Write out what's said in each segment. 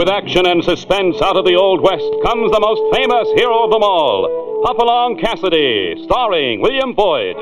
With action and suspense out of the Old West comes the most famous hero of them all, Hopalong Cassidy, starring William Boyd.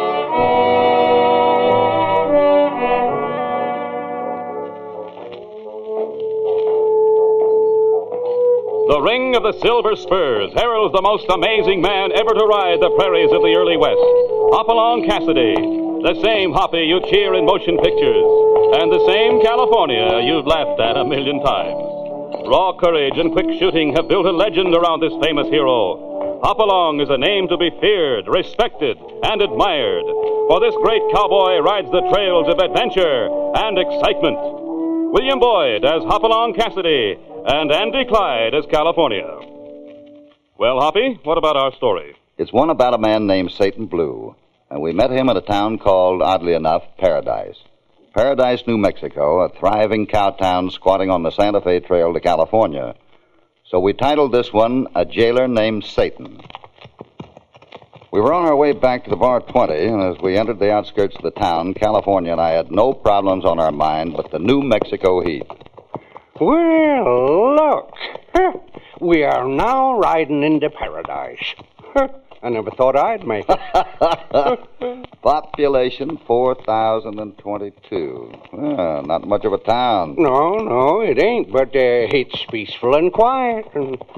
The ring of the silver spurs heralds the most amazing man ever to ride the prairies of the early West, Hopalong Cassidy, the same Hoppy you cheer in motion pictures, and the same California you've laughed at a million times. Raw courage and quick shooting have built a legend around this famous hero. Hopalong is a name to be feared, respected, and admired, for this great cowboy rides the trails of adventure and excitement. William Boyd as Hopalong Cassidy, and Andy Clyde as California. Well, Hoppy, what about our story? It's one about a man named Satan Blue, and we met him at a town called, oddly enough, Paradise. Paradise, New Mexico, a thriving cow town squatting on the Santa Fe Trail to California. So we titled this one, A Jailer Named Satan. We were on our way back to the Bar 20, and as we entered the outskirts of the town, California and I had no problems on our mind but the New Mexico heat. Well, look. We are now riding into Paradise. I never thought I'd make it. Population 4,022. Not much of a town. No, it ain't, but it's peaceful and quiet.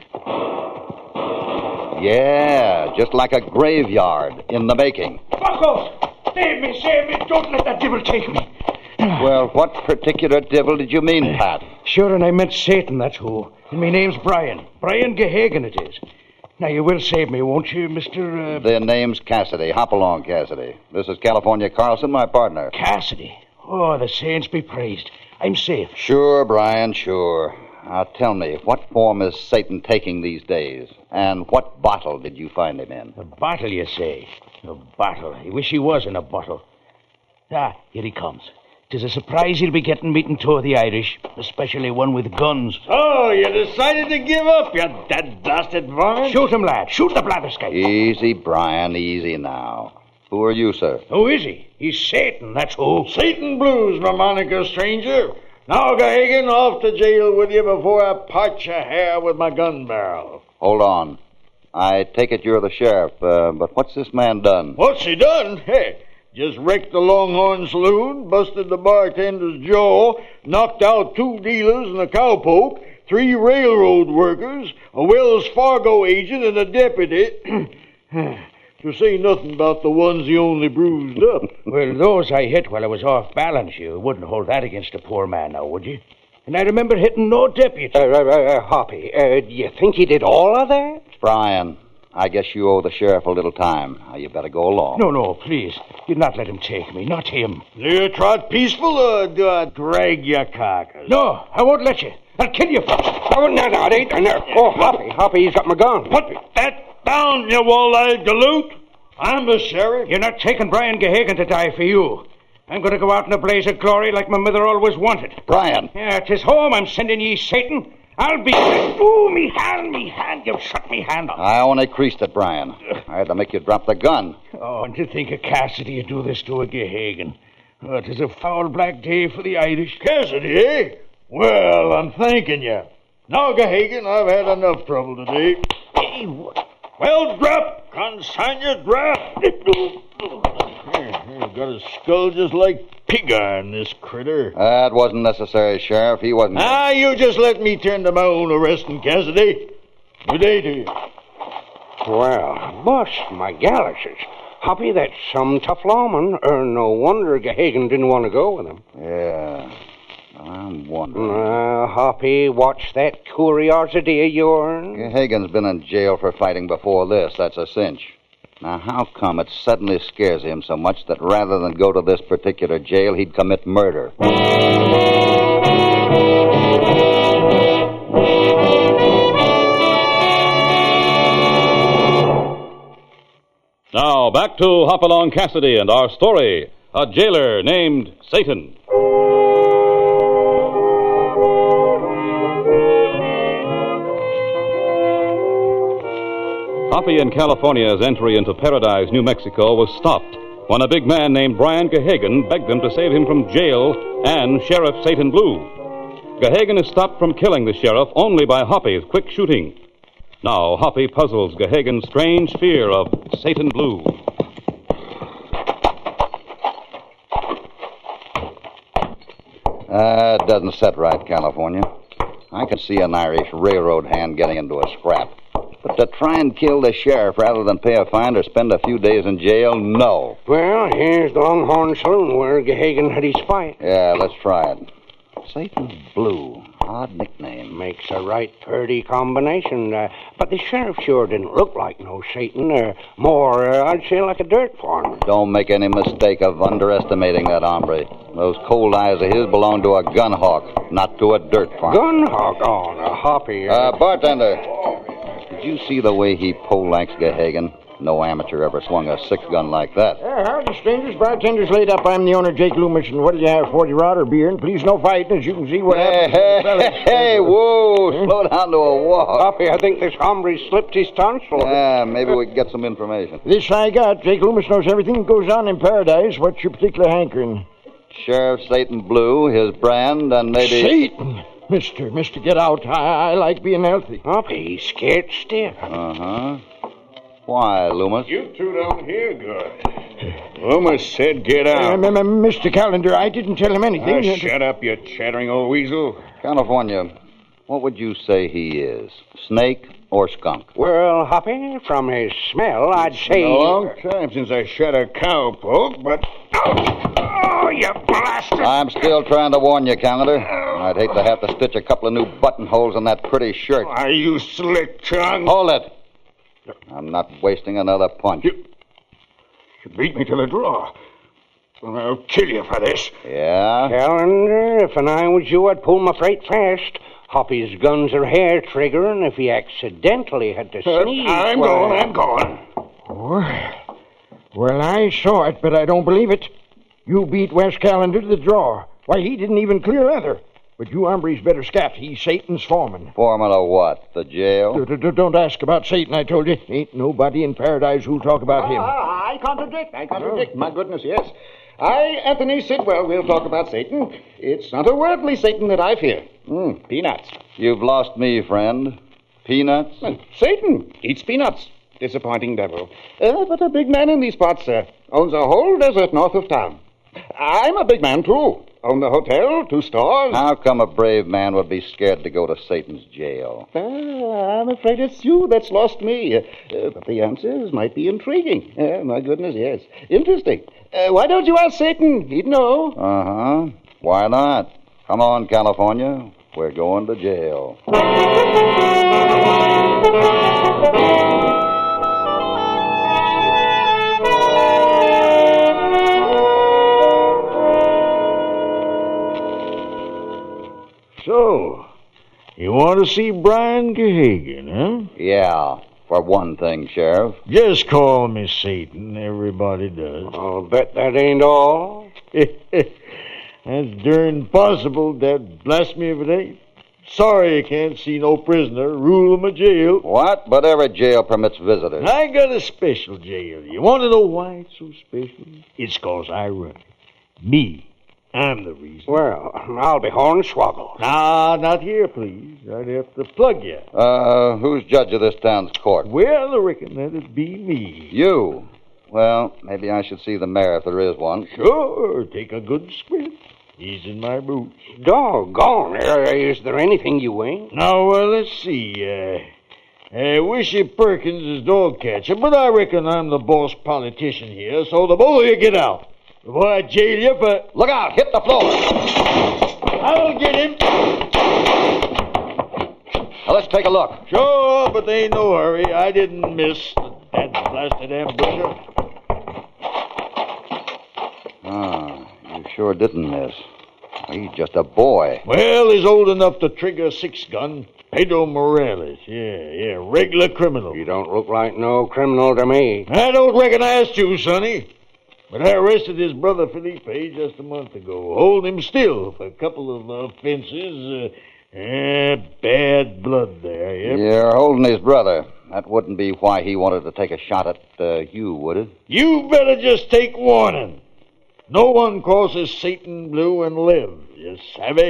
Yeah, just like a graveyard in the making. Buckles! Save me! Don't let that devil take me. Well, what particular devil did you mean, Pat? Sure, and I meant Satan, that's who. And my name's Brian. Brian Gehagen it is. Now, you will save me, won't you, Mr. Their name's Cassidy, Hopalong Cassidy. This is California Carlson, my partner. Cassidy? Oh, the saints be praised. I'm safe. Sure, Brian, sure. Now, tell me, what form is Satan taking these days? And what bottle did you find him in? A bottle, you say? A bottle. I wish he was in a bottle. Ah, here he comes. 'Tis a surprise he'll be getting meeting two of the Irish, especially one with guns. Oh, you decided to give up, you dead-blasted varmint? Shoot him, lad. Shoot the blatherskite. Easy, Brian, easy now. Who are you, sir? Who is he? He's Satan, that's who. Satan Blues, my moniker, stranger. Now, Gehagen, off to jail with you before I part your hair with my gun barrel. Hold on. I take it you're the sheriff, but what's this man done? What's he done? Hey, just wrecked the Longhorn Saloon, busted the bartender's jaw, knocked out 2 dealers and a cowpoke, 3 railroad workers, a Wells Fargo agent, and a deputy. To say nothing about the ones he only bruised up. Well, those I hit while I was off balance. You wouldn't hold that against a poor man now, would you? And I remember hitting no deputy. Hoppy, do you think he did all of that? Brian, I guess you owe the sheriff a little time. Now, you better go along. No, please. You'd not let him take me, not him. Do you trot peaceful, or do I drag your carcass? No, I won't let you. I'll kill you first. Oh, no, it ain't. No. Oh, Hoppy, he's got my gun. Put that down, you wall-eyed galoot. I'm the sheriff. You're not taking Brian Gehagen to die for you. I'm going to go out in a blaze of glory like my mother always wanted. Brian. Yeah, 'tis home I'm sending ye, Satan. I'll be... Ooh, me hand. You've shut me hand off. I only creased it, Brian. I had to make you drop the gun. Oh, and to think of Cassidy you do this to a Gehagen. Oh, 'tis a foul black day for the Irish. Cassidy, eh? Well, I'm thanking you. Now, Gehagen, I've had enough trouble today. Hey, what? Well, drop. Consign your drop. You've got a skull just like pig iron, this critter. That wasn't necessary, Sheriff. He wasn't... You just let me tend to my own arresting, Cassidy. Good day to you. Well, bust my galluses. Hoppy, that's some tough lawman. No wonder Gehagen didn't want to go with him. Yeah, I'm wondering. Hoppy, watch that curiosity of yours. Gehagen's been in jail for fighting before this. That's a cinch. Now, how come it suddenly scares him so much that rather than go to this particular jail, he'd commit murder? Now, back to Hopalong Cassidy and our story, A Jailer Named Satan. Hoppy in California's entry into Paradise, New Mexico, was stopped when a big man named Brian Gehagen begged them to save him from jail and Sheriff Satan Blue. Gahagan is stopped from killing the sheriff only by Hoppy's quick shooting. Now, Hoppy puzzles Gahagan's strange fear of Satan Blue. It doesn't set right, California. I can see an Irish railroad hand getting into a scrap. But to try and kill the sheriff rather than pay a fine or spend a few days in jail, no. Well, here's the Longhorn Saloon where Gahagan had his fight. Yeah, let's try it. Satan Blue. Odd nickname. Makes a right purty combination. But the sheriff sure didn't look like no Satan. More, I'd say, like a dirt farmer. Don't make any mistake of underestimating that hombre. Those cold eyes of his belong to a gun hawk, not to a dirt farmer. Gun hawk? Oh, no, Hoppy. Bartender. Did you see the way he poleaxed Gahagan? No amateur ever swung a six-gun like that. Howdy, strangers. Bartender's laid up. I'm the owner, Jake Loomis, and what do you have, 40 rod or beer? And please, no fighting, as you can see what happened. Hey, whoa, slow down to a walk. Hoppy, I think this hombre slipped his tonsil. Yeah, maybe we can get some information. This I got. Jake Loomis knows everything that goes on in Paradise. What's your particular hankering? Sheriff Satan Blue, his brand, and maybe... Satan! Mister, get out. I like being healthy. Hoppy, he's scared stiff. Uh-huh. Why, Loomis? You two don't hear good. Loomis said get out. Mr. Callender, I didn't tell him anything. Shut up, you chattering old weasel. California, what would you say he is? Snake or skunk? Well, Hoppy, from his smell, I'd say... A long time since I shot a cowpoke, but... Oh, you bastard! I'm still trying to warn you, Callender. I'd hate to have to stitch a couple of new buttonholes in that pretty shirt. Why, you slick tongue. Hold it. I'm not wasting another punch. You beat me to the draw. I'll kill you for this. Yeah? Callender, if I was you, I'd pull my freight fast. Hoppy's guns are hair trigger, and if he accidentally had to sneeze... I'm going. Well, I saw it, but I don't believe it. You beat Wes Callender to the draw. Why, he didn't even clear leather. But you hombres better scat. He's Satan's foreman. Foreman of what? The jail? Don't ask about Satan, I told you. Ain't nobody in Paradise who'll talk about him. I contradict. My goodness, yes. I, Anthony Sidwell, will talk about Satan. It's not a worldly Satan that I fear. Peanuts. You've lost me, friend. Peanuts? Satan eats peanuts. Disappointing devil. But a big man in these parts, sir. Owns a whole desert north of town. I'm a big man, too. Own the hotel, 2 stores. How come a brave man would be scared to go to Satan's jail? I'm afraid it's you that's lost me. But the answers might be intriguing. My goodness, yes. Interesting. Why don't you ask Satan? He'd know. Uh-huh. Why not? Come on, California. We're going to jail. So, you want to see Brian Gahagan, huh? Yeah, for one thing, Sheriff. Just call me Satan. Everybody does. I'll bet that ain't all. That's darn possible, that blast me if it ain't. Sorry you can't see no prisoner. Rule of my jail. What? But every jail permits visitors. I got a special jail. You want to know why it's so special? It's 'cause I run it. Me. I'm the reason. Well, I'll be hornswoggled. Nah, not here, please. I'd have to plug you. Who's judge of this town's court? Well, I reckon that'd be me. You. Well, maybe I should see the mayor if there is one. Sure, take a good squint. He's in my boots. Doggone. Is there anything you ain't? Now, let's see. Wishy Perkins is dog catcher, but I reckon I'm the boss politician here, so the both of you get out. Before I jail you for... Look out! Hit the floor! I'll get him. Now, let's take a look. Sure, but they ain't no hurry. I didn't miss that blasted ambusher. You sure didn't miss. He's just a boy. Well, he's old enough to trigger a 6-gun. Pedro Morales. Yeah, regular criminal. You don't look like no criminal to me. I don't recognize you, Sonny. But I arrested his brother Felipe just a month ago. Hold him still for a couple of offenses. Bad blood there, yep. You're holding his brother. That wouldn't be why he wanted to take a shot at you, would it? You better just take warning. No one crosses Satan Blue and live. You savvy?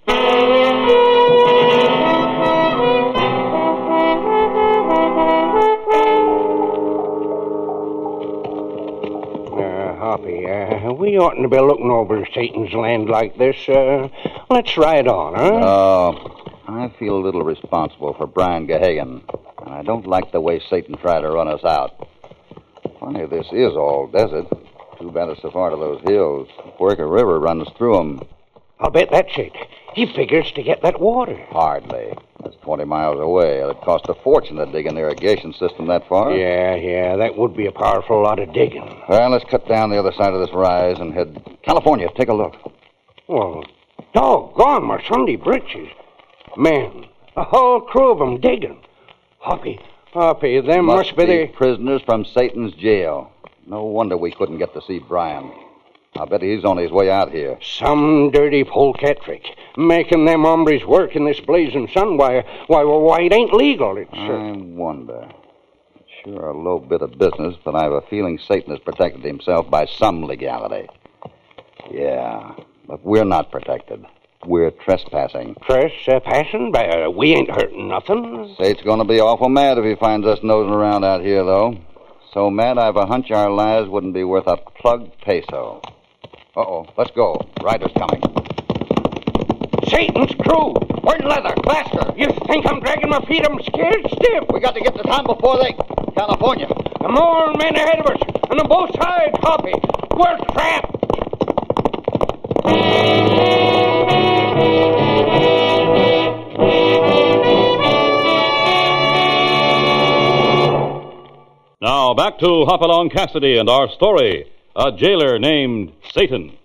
Hoppy, we oughtn't to be looking over Satan's land like this. Let's ride on, huh? I feel a little responsible for Brian Gahagan, and I don't like the way Satan tried to run us out. Funny, this is all desert. Too bad it's so far to those hills. Puerca River runs through them. I'll bet that's it. He figures to get that water. Hardly. That's 20 miles away. It'd cost a fortune to dig an irrigation system that far. Yeah, that would be a powerful lot of digging. Well, let's cut down the other side of this rise and head... California, take a look. Well, doggone my Sunday britches. Man, a whole crew of them digging. Hoppy, them must be the... prisoners from Satan's jail. No wonder we couldn't get to see Brian. I bet he's on his way out here. Some dirty polecat trick. Making them hombres work in this blazing sun. Why, it ain't legal. I wonder. Sure a low bit of business, but I have a feeling Satan has protected himself by some legality. Yeah, but we're not protected. We're trespassing. Trespassing? We ain't hurting nothing. Sate's going to be awful mad if he finds us nosing around out here, though. So mad I've a hunch our lives wouldn't be worth a plug peso. Uh-oh, let's go. Rider's coming. Satan's crew! We're in leather, faster! You think I'm dragging my feet? I'm scared stiff. We got to get to town before they... California. The more men ahead of us, and on both sides, Hoppy. We're trapped! Now, back to Hopalong Cassidy and our story, a jailer named Satan.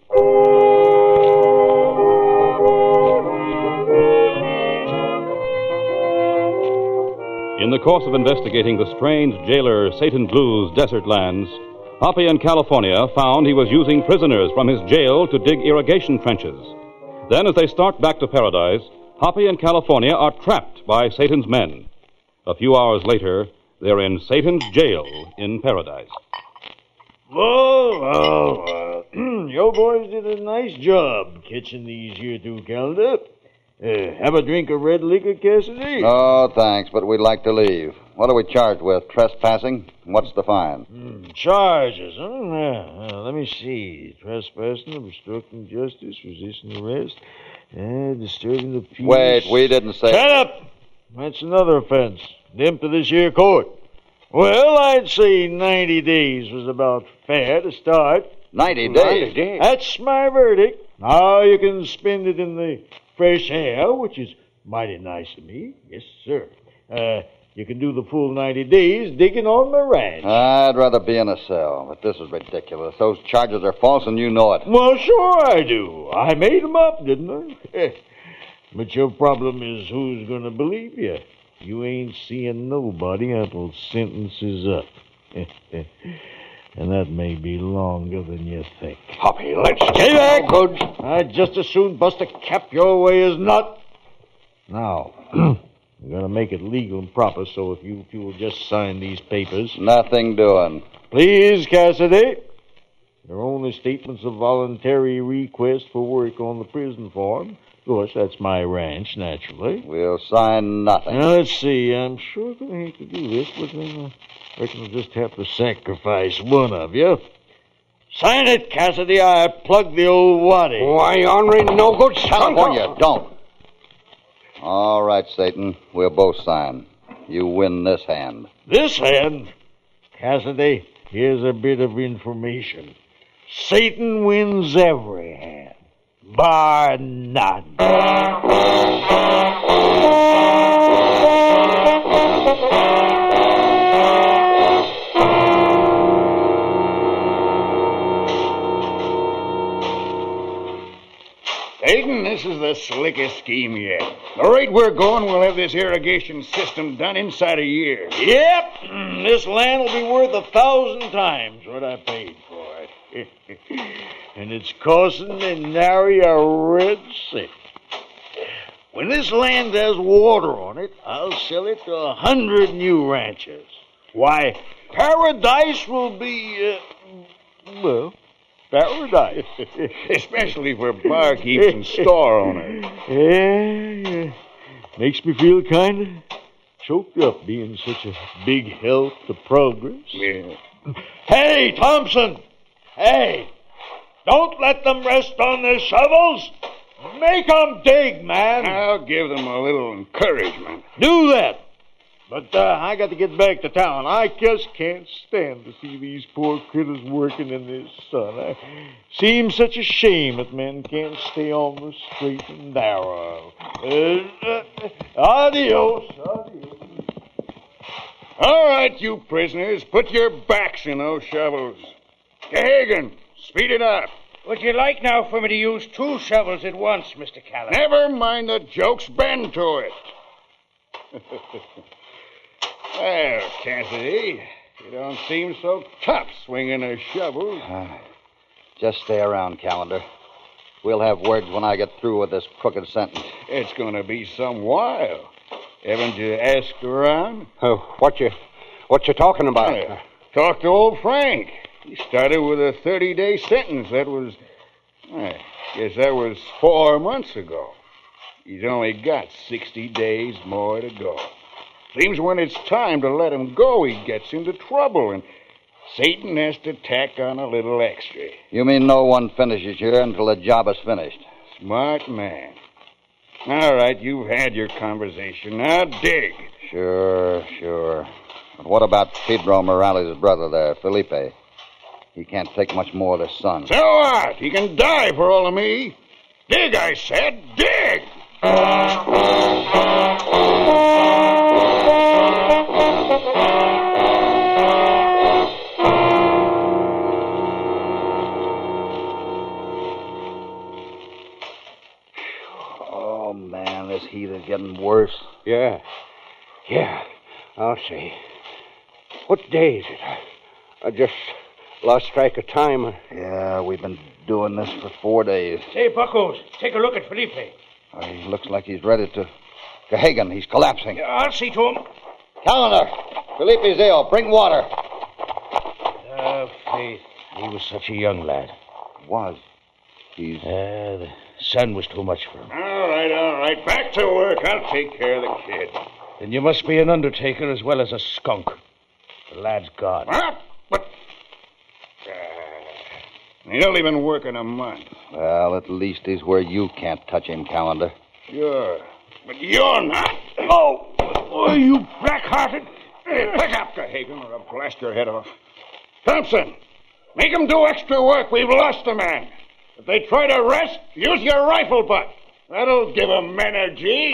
In the course of investigating the strange jailer Satan Blue's desert lands, Hoppy in California found he was using prisoners from his jail to dig irrigation trenches. Then, as they start back to paradise, Hoppy in California are trapped by Satan's men. A few hours later, they're in Satan's jail in paradise. Well. You boys did a nice job catching these here two, Calendar. Have a drink of red liquor, Cassidy? Oh, thanks, but we'd like to leave. What are we charged with? Trespassing? What's the fine? Charges, huh? Let me see. Trespassing, obstructing justice, resisting arrest, disturbing the peace. Wait, we didn't say... Shut up! That's another offense. Dimmed to this here court. Well, I'd say 90 days was about fair to start. 90 days? That's my verdict. Now you can spend it in the fresh air, which is mighty nice of me. Yes, sir. You can do the full 90 days digging on my ranch. I'd rather be in a cell, but this is ridiculous. Those charges are false, and you know it. Well, sure I do. I made them up, didn't I? But your problem is who's going to believe you. You ain't seeing nobody until sentence is up. And that may be longer than you think. Hoppy, let's Stay back, Goods. I'd just as soon bust a cap your way as not. Now, I'm going to make it legal and proper, so if you will just sign these papers. Nothing doing. Please, Cassidy. They're only statements of voluntary request for work on the prison form. Of course, that's my ranch, naturally. We'll sign nothing. Now, let's see. I'm sure going to hate to do this, but then I reckon I'll just have to sacrifice one of you. Sign it, Cassidy. I plug the old waddy. Why, Henry, no good. California, don't. All right, Satan. We'll both sign. You win this hand. This hand? Cassidy, here's a bit of information. Satan wins every hand. Bar none. Hayden, this is the slickest scheme yet. The rate we're going, we'll have this irrigation system done inside a year. Yep, this land will be worth 1,000 times what I paid for it. And it's costing me nary a red cent. When this land has water on it, I'll sell it to 100 new ranchers. Why, paradise will be, paradise. Especially for barkeeps and store owners. Yeah. Makes me feel kind of choked up being such a big help to progress. Yeah. Hey, Thompson! Hey! Don't let them rest on their shovels! Make them dig, man! I'll give them a little encouragement. Do that! But I got to get back to town. I just can't stand to see these poor critters working in this sun. It seems such a shame that men can't stay on the straight and narrow. Adios. All right, you prisoners, put your backs in those shovels. Gahagan, speed it up. Would you like now for me to use 2 shovels at once, Mr. Callan? Never mind the jokes, bend to it. Well, Cassidy, you don't seem so tough swinging a shovel. Just stay around, Calendar. We'll have words when I get through with this crooked sentence. It's going to be some while. Haven't you asked around? What you talking about? Talk to old Frank. He started with a 30-day sentence. That was 4 months ago. He's only got 60 days more to go. Seems when it's time to let him go, he gets into trouble, and Satan has to tack on a little extra. You mean no one finishes here until the job is finished? Smart man. All right, you've had your conversation. Now dig. Sure. But what about Pedro Morales' brother there, Felipe? He can't take much more of the sun. So what? He can die for all of me. Dig, I said. Dig! Oh, man, this heat is getting worse. Yeah. I'll see. What day is it? I just lost track of time. Yeah, we've been doing this for 4 days. Say, Buckos, take a look at Felipe. He looks like he's ready to... Gahagan, he's collapsing. Yeah, I'll see to him. Calendar, Felipe's ill. Bring water. Faith, he was such a young lad. Was. He's... The sun was too much for him. All right. Back to work. I'll take care of the kid. Then you must be an undertaker as well as a skunk. The lad's gone. What? But... He's only been working a month. Well, at least he's where you can't touch him, Calendar. Sure. But you're not. Oh, you black-hearted. Pick up, Gahagan, or I'll blast your head off. Thompson, make him do extra work. We've lost a man. If they try to rest, use your rifle butt. That'll give them energy.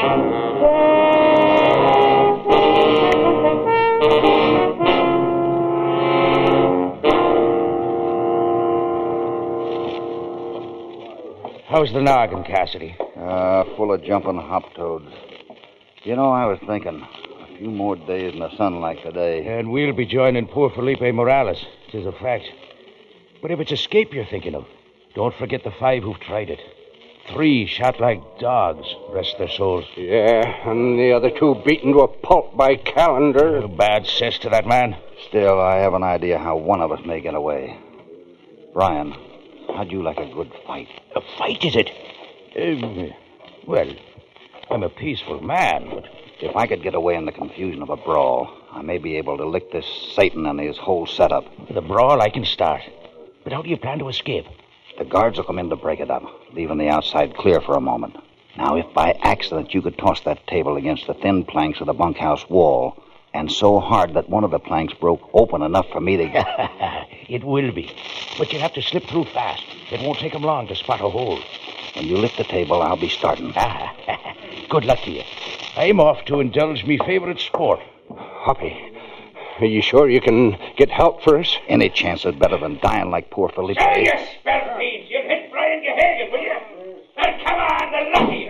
How's the noggin, Cassidy? Full of jumping hop toads. You know, I was thinking, a few more days in the sun like today. And we'll be joining poor Felipe Morales. 'Tis a fact. But if it's escape you're thinking of, don't forget the 5 who've tried it. 3 shot like dogs, rest their souls. Yeah, and the other 2 beaten to a pulp by Calendar. Bad cess to that man. Still, I have an idea how one of us may get away. Brian, how'd you like a good fight? A fight, is it? Well, I'm a peaceful man, but... If I could get away in the confusion of a brawl, I may be able to lick this Satan and his whole setup. The brawl I can start. But how do you plan to escape? The guards will come in to break it up, leaving the outside clear for a moment. Now, if by accident you could toss that table against the thin planks of the bunkhouse wall, and so hard that one of the planks broke open enough for me to... It will be. But you'll have to slip through fast. It won't take 'em long to spot a hole. When you lift the table, I'll be starting. Good luck to you. I'm off to indulge me favorite sport. Hoppy, are you sure you can get help for us? Any chance is better than dying like poor Felipe. Say, you spell fiends. You'll hit Brian Gahagan, will you? Now, come on, the lucky.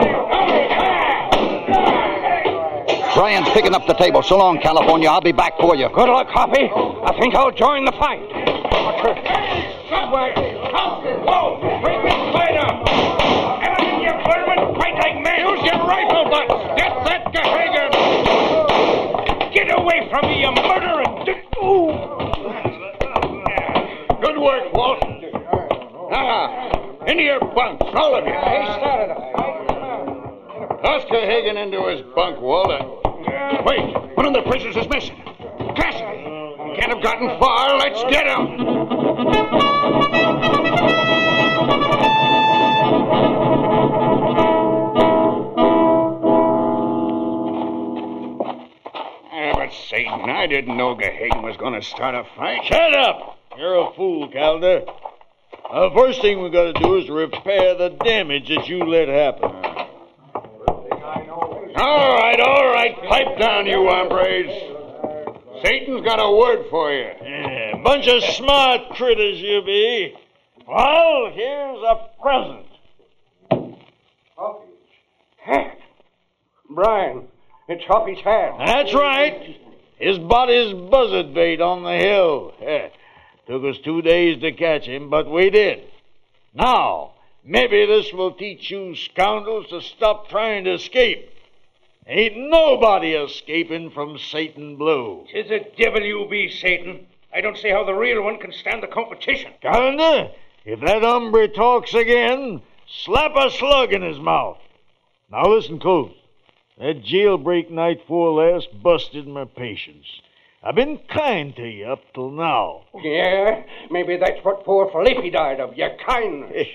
Brian's picking up the table. So long, California. I'll be back for you. Good luck, Hoppy. I think I'll join the fight. Whoa! Bring this fight up! Everything you vermin, fight like men! Use your rifle butt! Get that Gahagan! Get away from me, you murderer! Good work, Walt. Into your bunks, all of you. He started a fight. Oscar Hagen into his bunk, Walter. Wait, one of the prisoners is missing. Cassidy. He can't have gotten far. Let's get him. But Satan, I didn't know Gahagan was going to start a fight. Shut up! You're a fool, Calendar. The first thing we got to do is repair the damage that you let happen. All right. Pipe down, you hombres. Satan's got a word for you. Yeah, bunch of smart critters you be. Well, here's a present. Hoppy's hat. Brian, it's Hoppy's hat. That's right. His body's buzzard bait on the hill. Took us 2 days to catch him, but we did. Now, maybe this will teach you scoundrels to stop trying to escape. Ain't nobody escaping from Satan Blue. 'Tis a devil you be, Satan. I don't see how the real one can stand the competition. Calendar, if that hombre talks again, slap a slug in his mouth. Now listen close. That jailbreak night before last busted my patience. I've been kind to you up till now. Yeah, maybe that's what poor Felipe died of, your kindness.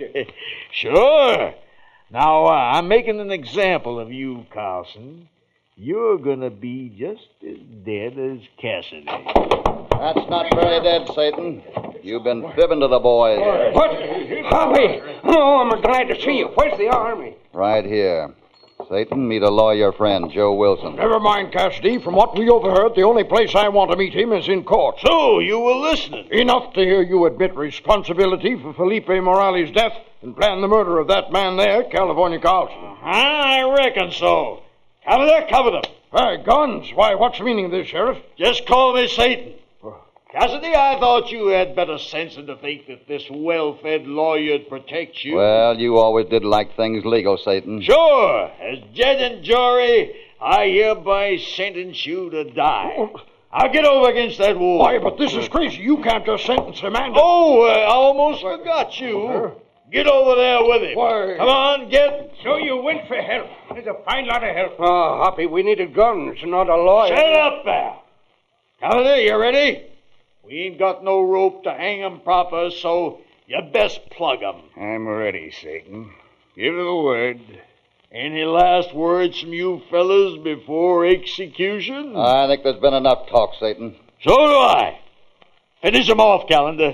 Sure. Now, I'm making an example of you, Carlson. You're gonna be just as dead as Cassidy. That's not very dead, Satan. You've been fibbing to the boys. What? Hoppy! Oh, I'm glad to see you. Where's the army? Right here. Satan, meet a lawyer friend, Joe Wilson. Never mind, Cassidy. From what we overheard, the only place I want to meet him is in court. So, you were listening. Enough to hear you admit responsibility for Felipe Morales' death and plan the murder of that man there, California Carlson. I reckon so. Cover them. Hey, guns. Why, what's the meaning of this, Sheriff? Just call me Satan. Cassidy, I thought you had better sense than to think that this well-fed lawyer'd protect you. Well, you always did like things legal, Satan. Sure. As judge and jury, I hereby sentence you to die. Now get over against that wall. Why, but this is crazy. You can't just sentence a man to... Oh, I almost forgot you. Get over there with him. Why? Come on, get. So you went for help. There's a fine lot of help. Oh, Hoppy, we needed guns, not a lawyer. Shut up there. Calendar, you ready? We ain't got no rope to hang 'em proper, so you best plug 'em. I'm ready, Satan. Give the word. Any last words from you fellas before execution? I think there's been enough talk, Satan. So do I. Finish 'em off, Calendar.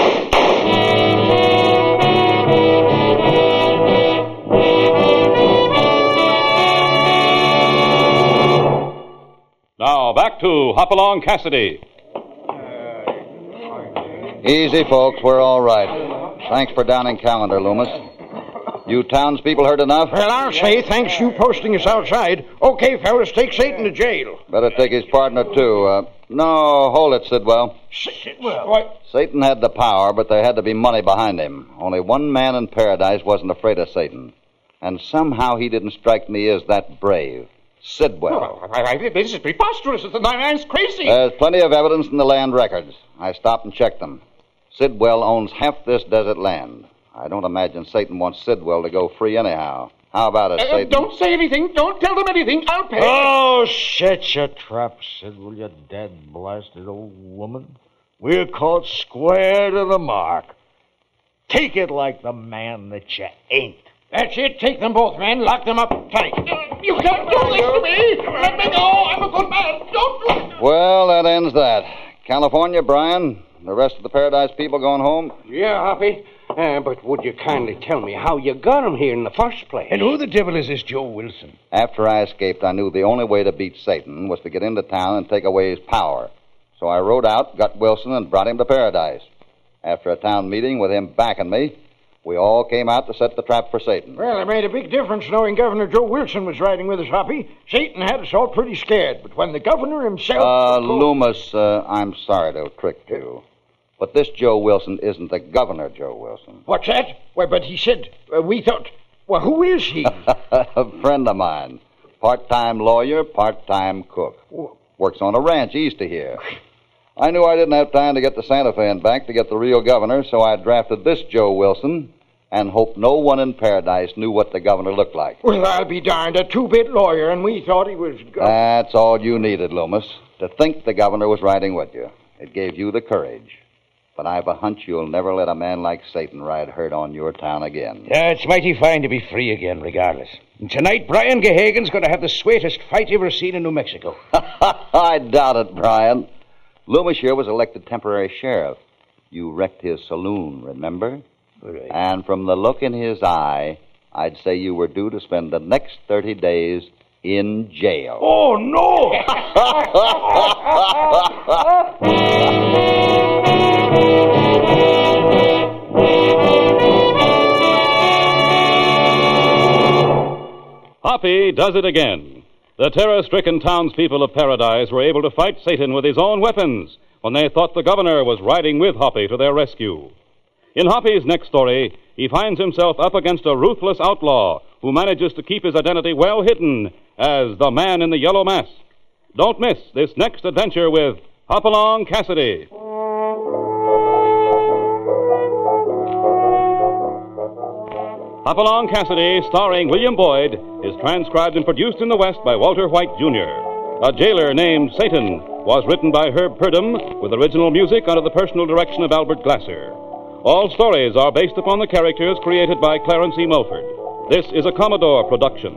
Now, back to Hopalong Cassidy. Easy, folks. We're all right. Thanks for downing Calendar, Loomis. You townspeople heard enough? Well, I'll say thanks you posting us outside. Okay, fellas, take Satan to jail. Better take his partner, too. No, hold it, Sidwell. Sidwell? What? Satan had the power, but there had to be money behind him. Only one man in paradise wasn't afraid of Satan. And somehow he didn't strike me as that brave. Sidwell. This is preposterous. The man's crazy. There's plenty of evidence in the land records. I stopped and checked them. Sidwell owns half this desert land. I don't imagine Satan wants Sidwell to go free anyhow. How about it, Satan? Don't say anything. Don't tell them anything. I'll pay. Oh, shut your trap, Sidwell, you dead blasted old woman. We're caught square to the mark. Take it like the man that you ain't. That's it. Take them both, man. Lock them up tight. You can't do this to me. Let me go. I'm a good man. Don't do it. Well, that ends that. California, Brian? The rest of the Paradise people going home? Yeah, Hoppy. But would you kindly tell me how you got him here in the first place? And who the devil is this Joe Wilson? After I escaped, I knew the only way to beat Satan was to get into town and take away his power. So I rode out, got Wilson, and brought him to Paradise. After a town meeting with him backing me, we all came out to set the trap for Satan. Well, it made a big difference knowing Governor Joe Wilson was riding with us, Hoppy. Satan had us all pretty scared, but when the governor himself... Loomis, I'm sorry to have tricked you. But this Joe Wilson isn't the Governor Joe Wilson. What's that? Why, but he said... we thought... Well, who is he? A friend of mine. Part-time lawyer, part-time cook. Works on a ranch east of here. I knew I didn't have time to get to Santa Fe and back to get the real governor, so I drafted this Joe Wilson and hoped no one in Paradise knew what the governor looked like. Well, I'll be darned. A two-bit lawyer, and we thought he was... That's all you needed, Loomis, to think the governor was riding with you. It gave you the courage. But I've a hunch you'll never let a man like Satan ride herd on your town again. Yeah, it's mighty fine to be free again, regardless. And tonight, Brian Gehagen's going to have the sweetest fight you ever seen in New Mexico. I doubt it, Brian. Loomis here was elected temporary sheriff. You wrecked his saloon, remember? Right. And from the look in his eye, I'd say you were due to spend the next 30 days in jail. Oh, no! Hoppy does it again. The terror-stricken townspeople of Paradise were able to fight Satan with his own weapons when they thought the governor was riding with Hoppy to their rescue. In Hoppy's next story, he finds himself up against a ruthless outlaw who manages to keep his identity well hidden as the Man in the Yellow Mask. Don't miss this next adventure with Hopalong Cassidy. Hopalong Cassidy, starring William Boyd, is transcribed and produced in the West by Walter White, Jr. A Jailer Named Satan was written by Herb Purdom with original music under the personal direction of Albert Glasser. All stories are based upon the characters created by Clarence E. Mulford. This is a Commodore production.